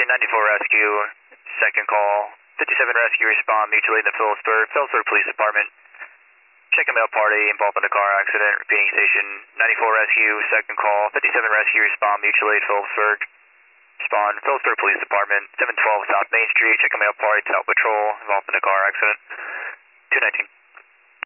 94 Rescue, second call. 57 Rescue, respond mutually to Phillipsburg Police Department. Check a male party involved in a car accident. Repeating station 94 Rescue, second call. 57 Rescue, respond mutually to Phillipsburg. Respond Phillipsburg Police Department. 712 South Main Street. Check a male party, South Patrol involved in a car accident. 219.